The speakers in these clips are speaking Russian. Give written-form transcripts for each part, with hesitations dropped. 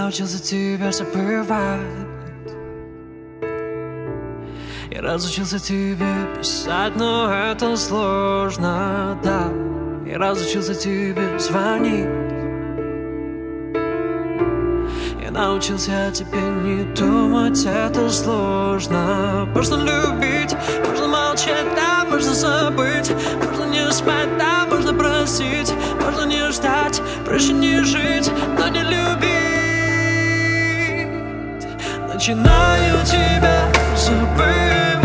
научился тебя забывать. Я разучился тебе писать, но это сложно, да. Я разучился тебе звонить. Я научился о тебе не думать, это сложно. Можно любить, можно молчать, да, можно забыть. Можно не спать, да, можно просить. Можно не ждать, проще не жить, но не любить. Начинаю тебя забывать,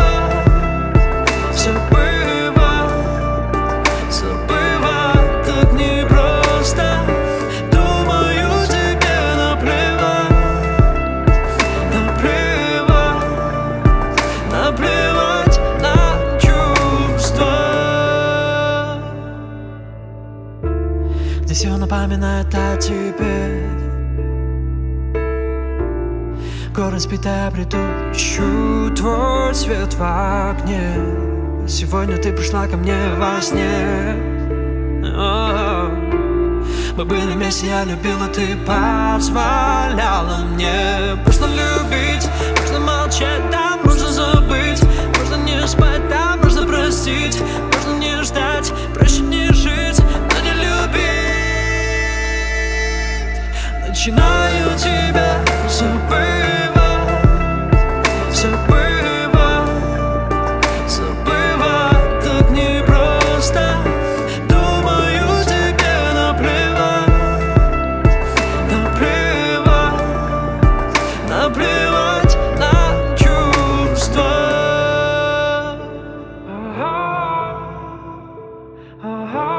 забывать, забывать так непросто. Думаю, тебе наплевать, наплевать, наплевать на чувства. Здесь все напоминает о тебе. Город спит, а приду, ищу твой свет в окне. Сегодня ты пришла ко мне во сне. Мы были вместе, я любила, ты позволяла мне. Можно любить, можно молчать, да, можно забыть. Можно не спать, да, можно простить. Можно не ждать, проще не жить, но не любить. Начинаю тебя забыть. Oh